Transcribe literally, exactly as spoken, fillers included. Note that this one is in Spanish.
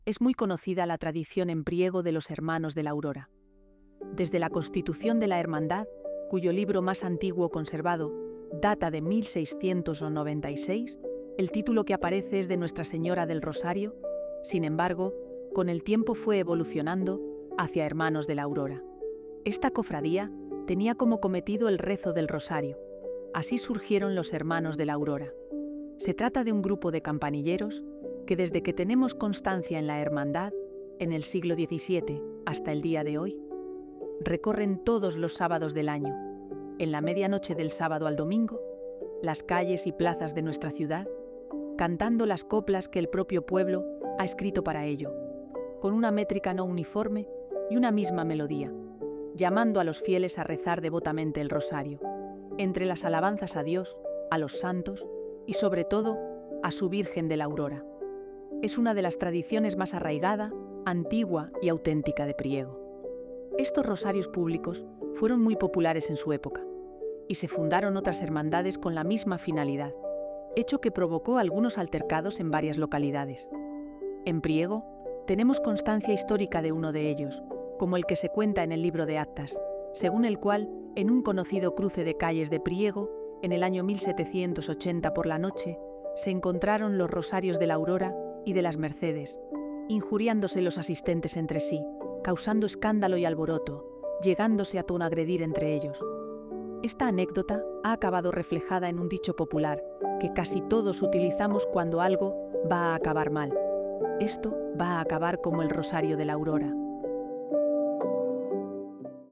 Es muy conocida la tradición en Priego de los Hermanos de la Aurora. Desde la constitución de la Hermandad, cuyo libro más antiguo conservado data de mil seiscientos noventa y seis, el título que aparece es de Nuestra Señora del Rosario. Sin embargo, con el tiempo fue evolucionando hacia Hermanos de la Aurora. Esta cofradía tenía como cometido el rezo del Rosario. Así surgieron los Hermanos de la Aurora. Se trata de un grupo de campanilleros que desde que tenemos constancia en la Hermandad, en el siglo diecisiete hasta el día de hoy, recorren todos los sábados del año, en la medianoche del sábado al domingo, las calles y plazas de nuestra ciudad, cantando las coplas que el propio pueblo ha escrito para ello, con una métrica no uniforme y una misma melodía, llamando a los fieles a rezar devotamente el rosario, entre las alabanzas a Dios, a los santos y sobre todo a su Virgen de la Aurora. Es una de las tradiciones más arraigada, antigua y auténtica de Priego. Estos rosarios públicos fueron muy populares en su época y se fundaron otras hermandades con la misma finalidad, hecho que provocó algunos altercados en varias localidades. En Priego tenemos constancia histórica de uno de ellos, como el que se cuenta en el libro de actas, según el cual, en un conocido cruce de calles de Priego, en el año mil setecientos ochenta por la noche, se encontraron los rosarios de la Aurora y de las Mercedes, injuriándose los asistentes entre sí, causando escándalo y alboroto, llegándose a agredir entre ellos. Esta anécdota ha acabado reflejada en un dicho popular que casi todos utilizamos cuando algo va a acabar mal. Esto va a acabar como el rosario de la Aurora.